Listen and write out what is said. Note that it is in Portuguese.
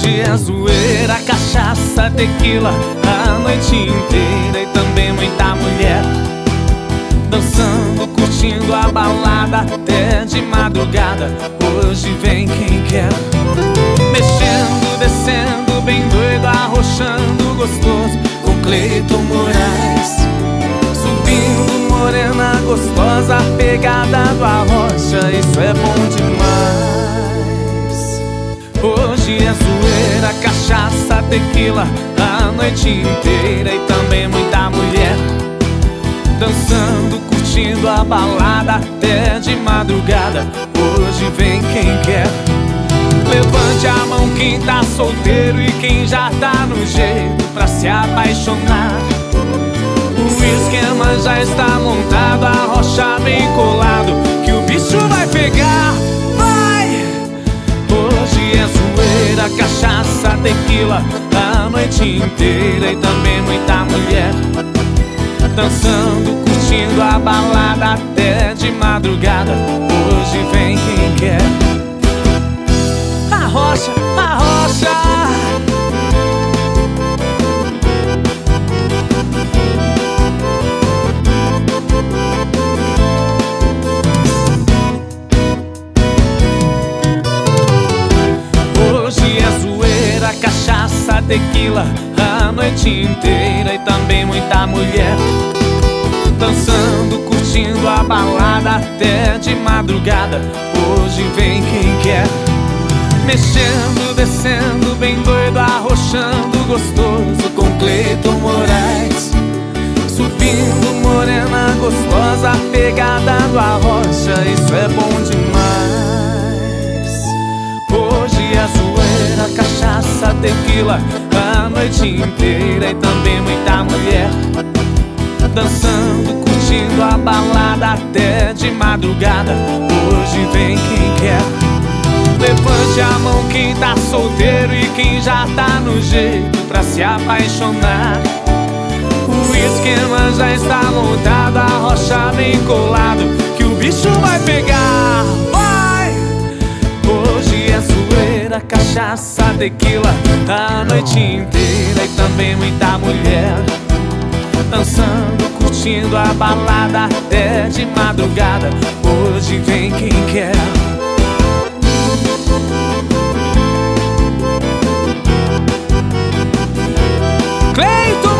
Hoje é zoeira, cachaça, tequila, a noite inteira e também muita mulher dançando, curtindo a balada até de madrugada. Hoje vem quem quer, mexendo, descendo, bem doido, arrochando gostoso com Cleiton Moraes. Subindo, morena gostosa, pegada do Arrocha, isso é bom demais. Hoje é zoeira, cachaça, tequila, a noite inteira e também muita mulher dançando, curtindo a balada até de madrugada. Hoje vem quem quer, levante a mão quem tá solteiro e quem já tá no jeito pra se apaixonar. O esquema já está montado, a rocha bem colado, que o bicho vai pegar, vai! Hoje é zoeira, cachaça, tequila, a noite inteira e também muita mulher dançando, curtindo a balada até de madrugada. Hoje vem quem quer, arrocha, arrocha. Hoje é zoeira, cachaça, tequila, a noite inteira e também muita mulher dançando, curtindo a balada até de madrugada. Hoje vem quem quer, mexendo, descendo, bem doido, arrochando gostoso com Cleiton Moraes. Subindo, morena gostosa, pegada do Arrocha, isso é bom demais. Hoje é zoeira, cachaça, tequila, a noite inteira e também muita mulher dançando, curtindo a balada até de madrugada. Hoje vem quem quer, levante a mão quem tá solteiro e quem já tá no jeito pra se apaixonar. O esquema já está montado, a rocha bem colado, que o bicho vai pegar, vai! Hoje é zoeira, cachaça, tequila, a noite inteira e também muita mulher dançando, curtindo a balada até de madrugada. Hoje vem quem quer. Cleiton